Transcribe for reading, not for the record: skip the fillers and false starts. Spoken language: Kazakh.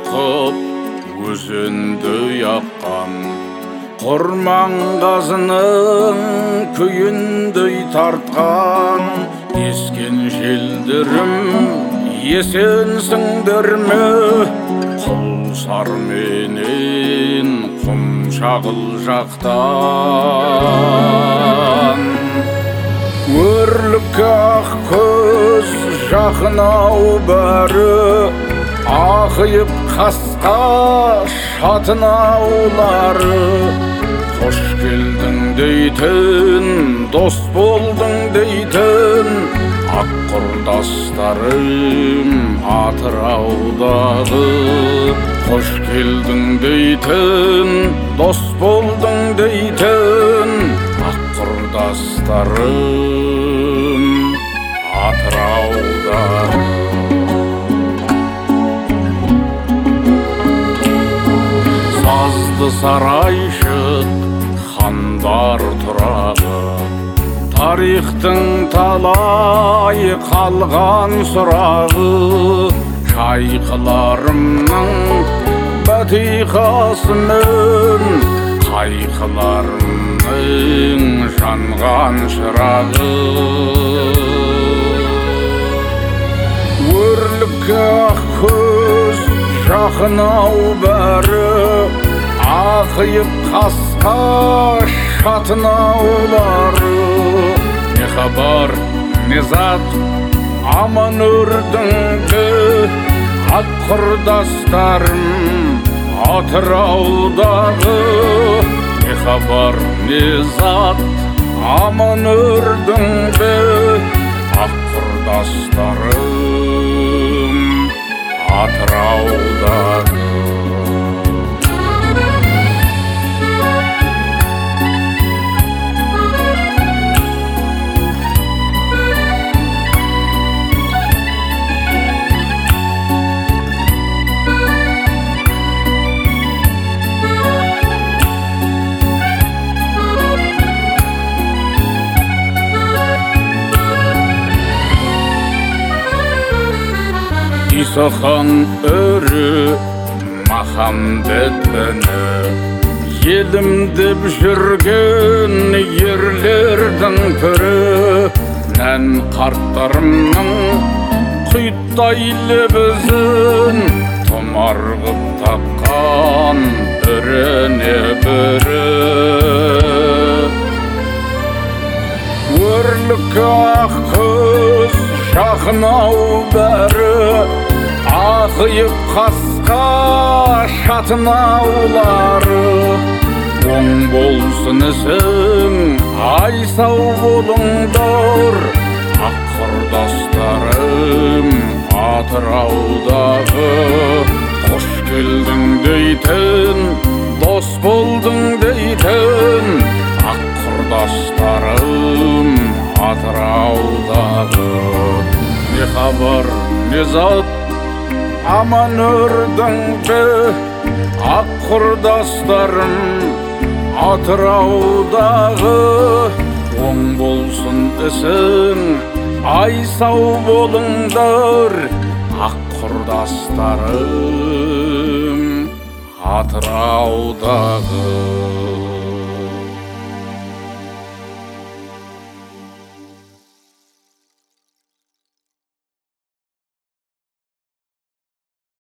қып өзенді аққан құрманғазының күйіндей тартқан ескен желдерім есенсіңдер ме құлсар менен құмшағыл жақтан өрлік ақ көз жақын-ау бәрі ақиып қасқа шатынаулары қош келдің дейтін дос болдың дейтін ақ құрдастарым Атыраудағы қош келдің дейтін дос болдың дейтін ақ құрдастарым Атыраудағы сазды сарайшық хандар тұрағы тарихтың талай қалған сұрағы шайқыларымның бәтиқасымен қайқыларымның жанған шырағы өрлік ақ көз жақын-ау бәрі ақиып қасқа шатынаулары не хабар не зат аман өрдің бе ақ құрдастарым Атыраудағы не хабар не зат аман өрдің бе ақ құрдастарым Атыраудағы Исахан өрі Махамбет үні елім деп жүрген ерлердің пірі нән қарттарымның құйттай лебізін тұмар ғып таққан біріне бірі өрлік ақ көз жақын-ау бәрі ақиып қасқа шатынаулары оң болсын ісің ай сау болыңдар ақ құрдастарым Атыраудағы қош келдің дейтін дос болдың дейтін ақ құрдастарым Атыраудағы не хабар не зат аман өрдің бе ақ құрдастарым Атыраудағы оң болсын ісің ай сау болыңдар ақ құрдастарым Атыраудағы